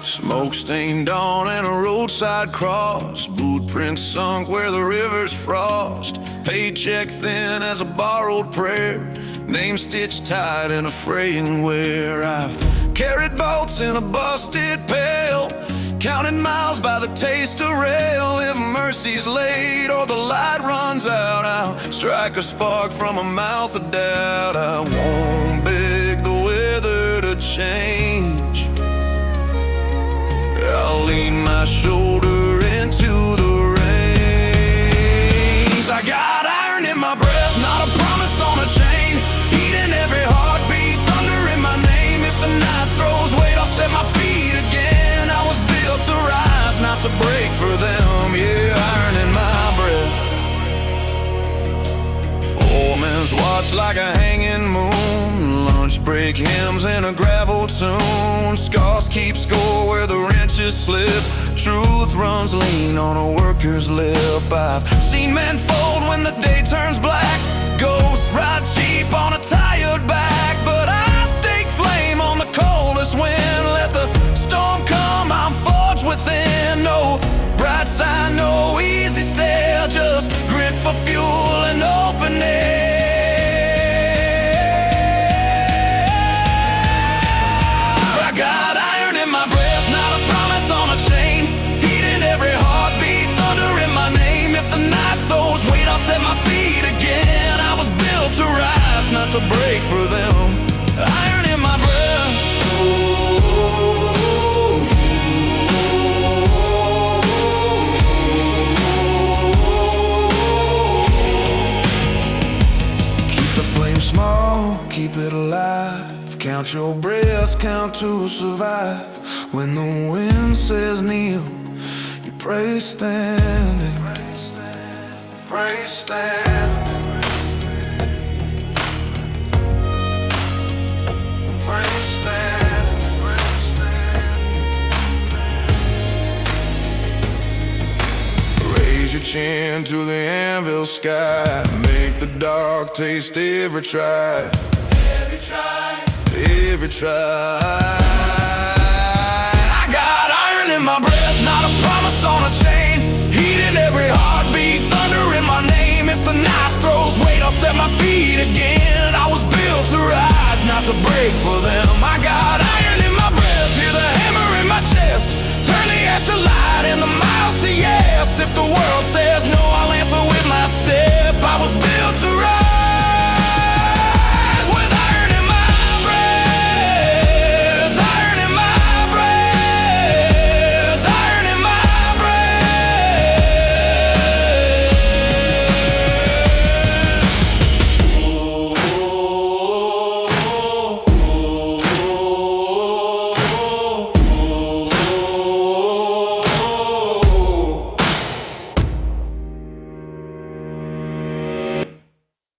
Smoke stained dawn and a roadside cross, boot prints sunk where the river's frost. Paycheck thin as a borrowed prayer, name stitched tight in a fraying wear. I've carried boats in a busted pail, counted miles by the taste of rail. If mercy's late or the light runs out, I'll strike a spark from a mouth of doubt. I won't beg the weather to change, I'll lean my shoulder into the rains. I got iron in my breath, not a promise on a chain, heat in every heartbeat, thunder in my name. If the night throws weight, I'll set my feet again. I was built to rise, not to break for them. Yeah, iron in my breath. Foreman's watch like a hanging moon, lunch break hymns in a gravel tune. Scars keep score where the wrenches slip, truth runs lean on a worker's lip. I've seen men fold when the day turns black, ghosts ride cheap on a tired back. But I stake flame on the coldest wind, let the storm come, I'm forged within. No bright side, no easy stare, just grit for fuel and open air. I got iron in my breath, not a promise on a chain, heat in every heartbeat, thunder in my name. If the night throws weight, I'll set my feet again. I was built to rise, not to break for them. Iron in my breath. Keep the flame small, keep it alive. Count your breaths, count to survive. When the wind says kneel, you pray standing. Pray standing. Pray standing. Raise your chin to the anvil sky, make the dark taste every try. Every try. Every try. I got iron in my breath, not a promise on a chain, heat in every heartbeat, thunder in my name. If the night throws weight, I'll set my feet again. I was built to rise, not to break for them. I got iron in my breath, hear the hammer in my chest, turn the ash to light and the miles to yes. If the world